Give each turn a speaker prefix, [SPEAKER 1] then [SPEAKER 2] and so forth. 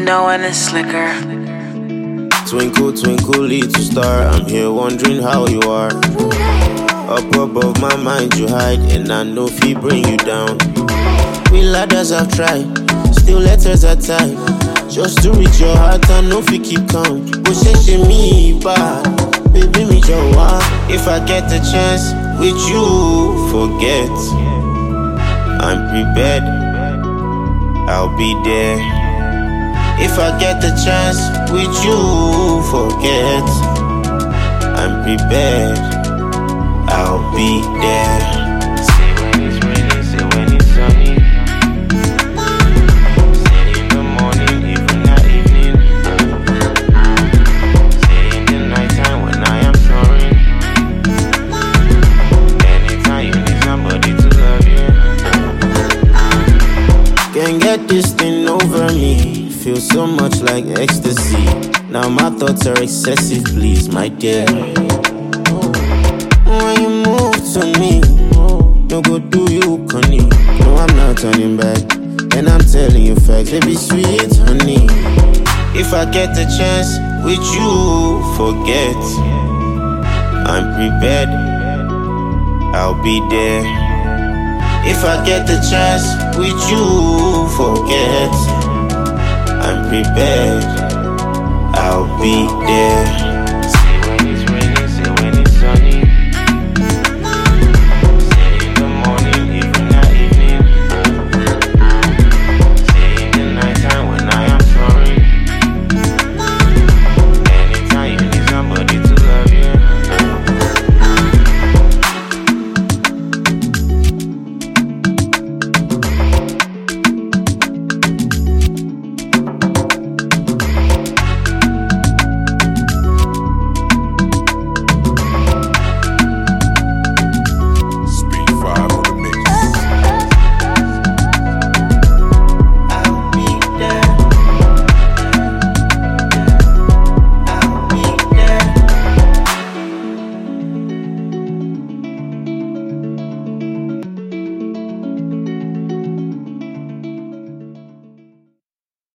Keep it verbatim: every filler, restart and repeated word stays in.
[SPEAKER 1] know when it's slicker.
[SPEAKER 2] Twinkle, twinkle, little star, I'm here wondering how you are. Up above my mind you hide, and I know if he bring you down. We ladders have tried, still letters are tied. Just to reach your heart, I know if you keep calm. Push it me bad, baby me your wife. If I get the chance with you, forget. I'm prepared, I'll be there. If I get the chance with you, forget. I'm prepared, I'll be there. Say when it's raining, say when it's sunny. Say in the morning, even that evening. Say in the nighttime when I am snoring. Anytime you need somebody to love you. Can't get this thing over me. Feel so much like ecstasy. Now my thoughts are excessive, please, my dear. When you move to me, no go do you, honey. No, I'm not turning back, and I'm telling you facts, baby, sweet honey. If I get the chance with you, forget. I'm prepared, I'll be there. If I get the chance with you, forget. I'm prepared, I'll be there.